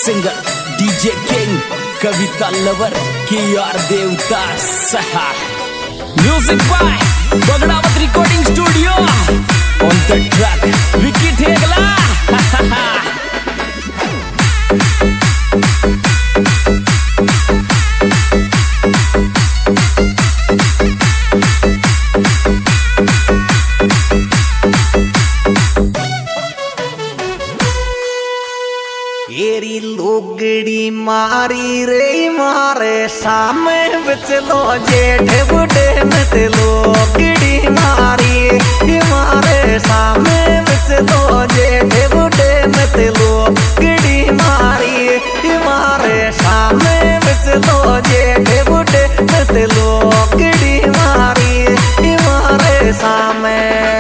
Singer DJ king, Kavita lover, KR Devta Saha. Music by Bagdawat recording studio. On the track Vicky Thegla. एरी लोगड़ी मारी रे मारे सामे बचलो जेठ बुढ़े मत लोगड़ी मारी मारे सामे बचलो जेठ बुढ़े मत लोगड़ी मारी मारे सामे बचलो जेठ बुढ़े मत लोगड़ी मारी मारे सामे।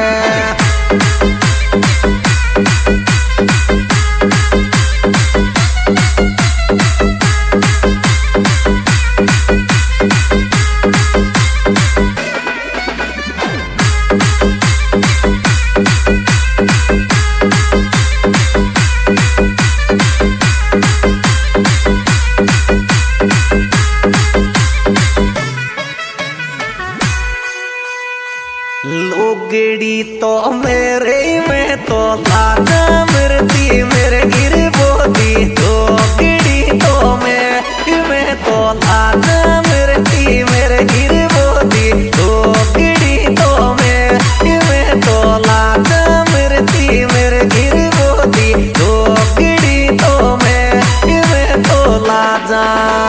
लोगड़ी तो मेरे में तो लाना मरती मेरे गिर बोती। लोगड़ी तो मैं तो लाना मरती मेरे गिर बोती। लोगड़ी तो मैं तो लाना मरती मेरे गिर बोती। लोगड़ी तो मैं तो लाजा।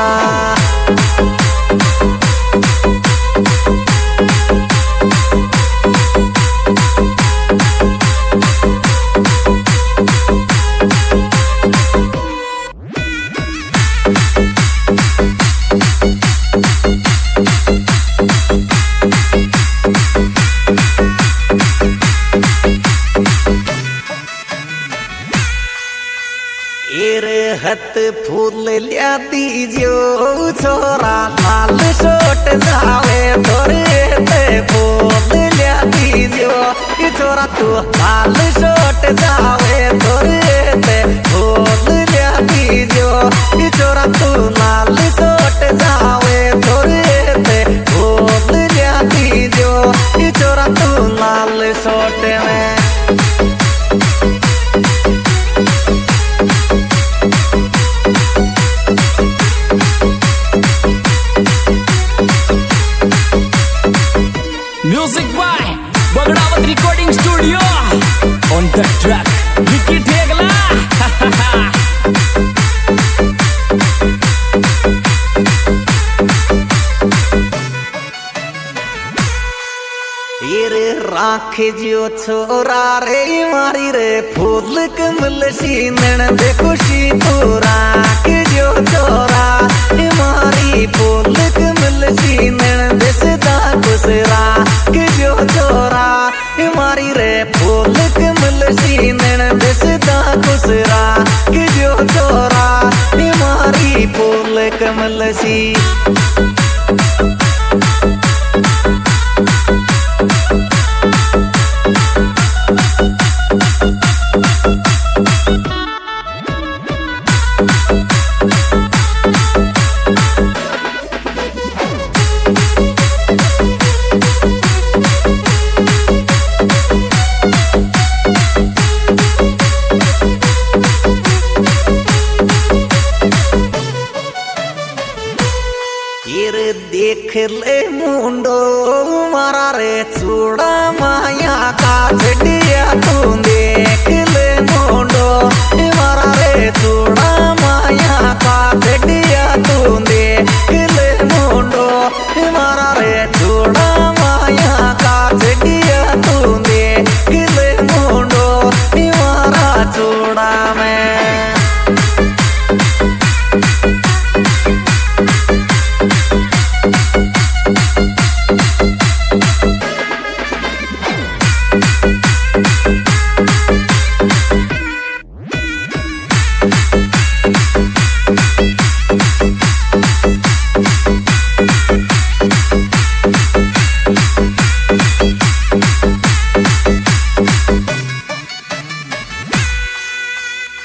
हत फूल लिया दीजियो छोरा लाल सोट जावे तोरे ते फूल लिया दीजियो छोरा तू लाल सोट जावे तोरे ते फूल लिया दीजियो छोरा तू लाल सोट जावे तोरे ते फूल लिया दीजियो छोरा तू लाल सोट में। Music by Bagdawat recording studio. On the track Vicky Thegla. रे राख जो छोरा रे मारी रे फूल कमल सीनन दे खुशी तो राख जो छोरा मारी फूल कमल सीनन दे सदा खुश राख जो छोरा मारी रे फूल कमल सीनन दे सदा खुश राख जो छोरा मारी फूल कमल सी। देख ले मुंडो मारा रे चूड़ा माया का झड़िया तू देख ले मुंडो मारा रे चूड़ा माया का झड़िया तू देख ले मुंडो मारा रे चूड़ा माया का झड़िया तू देख ले मुंडो मारा चूड़ा में।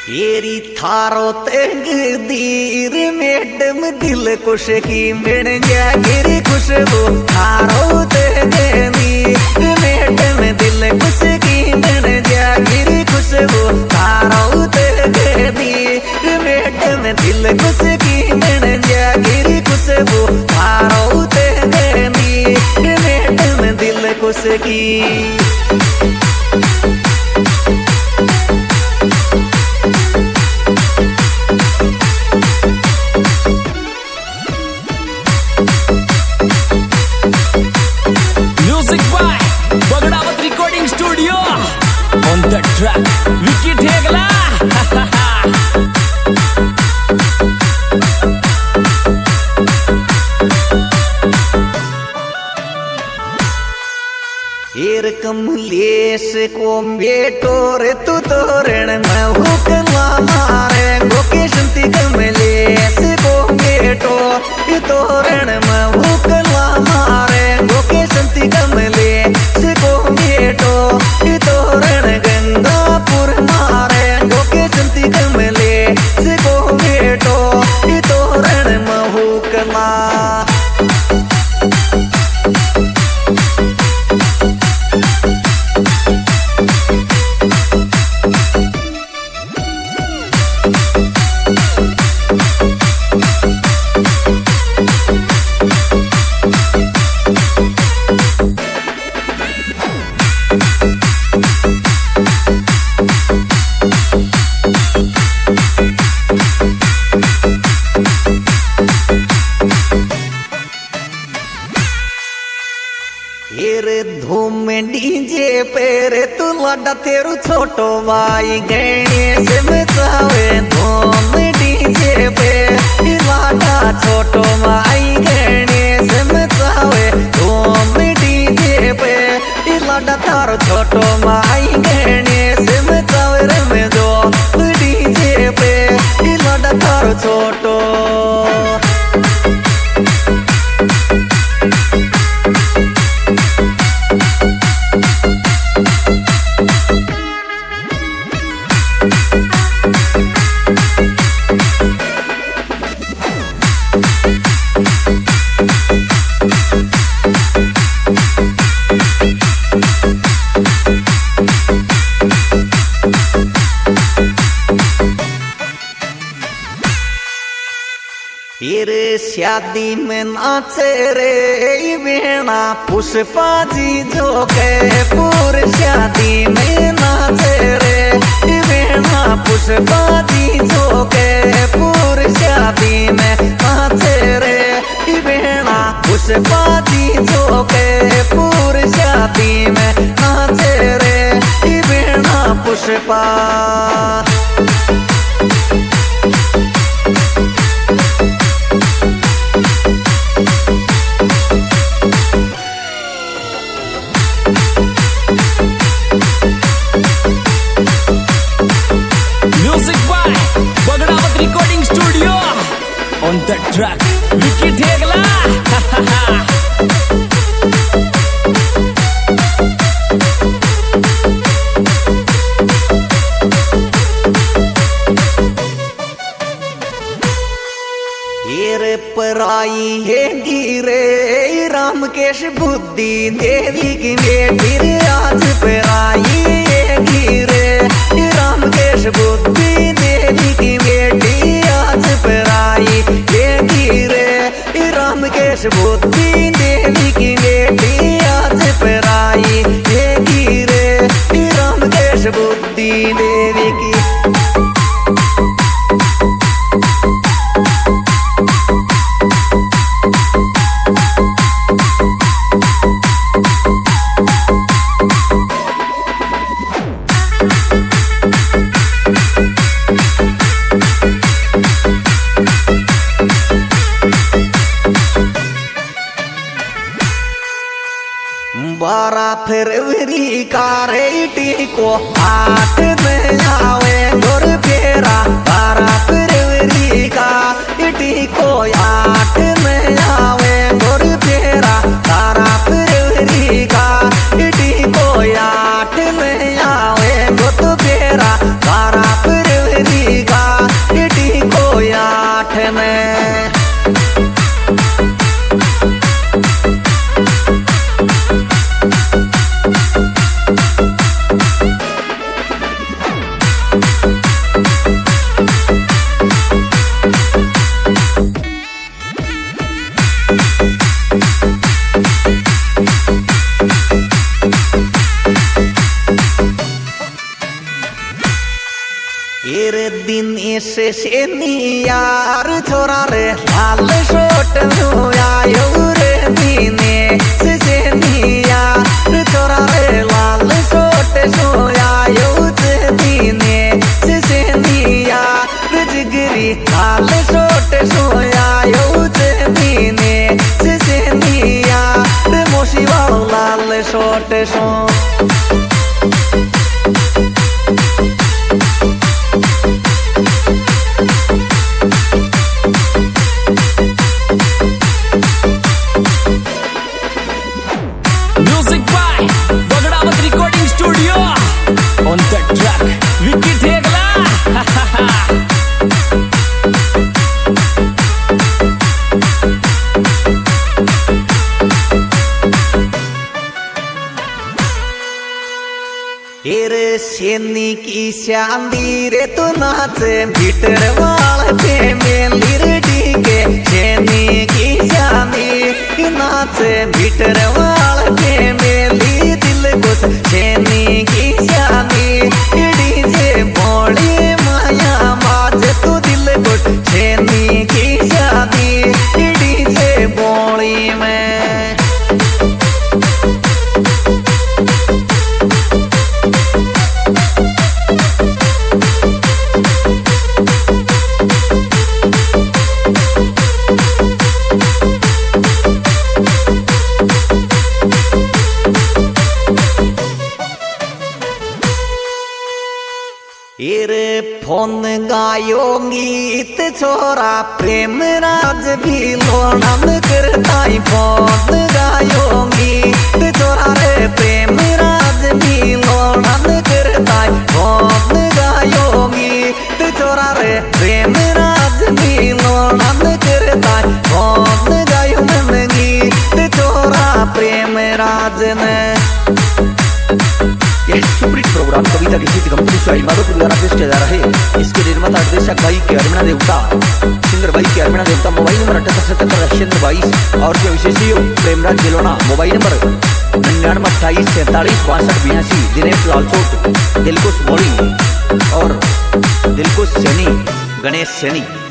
एरी थारो तकदीर मैडम दिल खुश की मिल जागिर खुशबू थारो तकदीर मैडम दिल खुश की मिल जागिर खुशबू थारो तकदीर मैडम दिल खुश की मिल जागिर खुशबू थारो तकदीर मैडम दिल खुश की। On the track, Vicky Thegla. एर कमलेश को बेटो रे तू तोरण मैं हुकला मारे गोके शंति कमलेश को बेटो ये तोरण मैं हुकला मारे गोके शंति कमलेश को बेटो ये तोरण गंगापुर मारे गोके शंति कमलेश को बेटो ये तोरण मैं हुकला। धूम डीजे पेरे तू लाडा तेरू छोटो भाई गणेश मचावे धूम डीजे पे लाडा छोटो भाई गणेश मचावे धूम डीजे पे लाडा तारो छोटो भाई गणेश मचावे रे में जो डीजे पे लाडा तारो छोटो। शादी में नाचे रे बेना पुष्पा जी जो के पूर शादी में नाचे रे बेना पुष्पा जी जो के पूर शादी में नाचे रे बेना पुष्पा जी जो के पूर शादी में नाचे रे बेना Pushpa. On the track, Vicky Thegla. एर पराई है गिरे रामकेश बुद्धि देवी की बेटी रे आज पराई है गिरे रामकेश बुद्धि देवी की बेटी आज पराई है गिरे रामकेश बुद्धि देवी की बेटी आज पराई है गिरे रामकेश बुद्धि देवी की। फरवरी का रेटी को हाथ में आवे गोर फेरा 12 फरवरी का रेटी को हाथ में आवे गोर फेरा 12 फरवरी का रेटी को हाथ में आवे गोर फेरा 12 फरवरी एरे दिन से यार छोरा रे लाल शोट आयो रे दीने से यार छोरा रे लाल शोट आयो दीने से यार जिगरी लाल शोट आयो दीने से यार मोशी वालो लाल शोट सेनी की शांदी रे तो नाचे भीतर वाल के मेली रेडी के सेनी की शांदी नाचे भीतर वाल के मेली दिल कुछ सेनी की शांदी डीजे बोली माया बाज तो दिल कुछ सेनी की शांदी डीजे बोली में फोन गायो गीत छोरा प्रेम राज भी लोणन करता फोन गायो गीत छोरा रे प्रेम राज भी लोणन करता फोन गायो गीत छोरा रे प्रेम राज भी लोणन करता फोन गायो मन गीत छोरा प्रेम राज ने यह सुपरहिट प्रोग्राम कविता की गीत कंपनी स्वाई माधोपुर द्वारा पेश किया जा रहा है। इसके निर्माता निर्देशक भाई के अर्मणा देवता, सिंगर भाई के अर्मणा देवता। मोबाइल नंबर 7877 और के विशेषी प्रेमराज गेलोना। Mobile number 99 28 43 62 82। दिनेश लाल चौक, दिलकुश मोड़ी और दिलकुश सैनी, गणेश सैनी।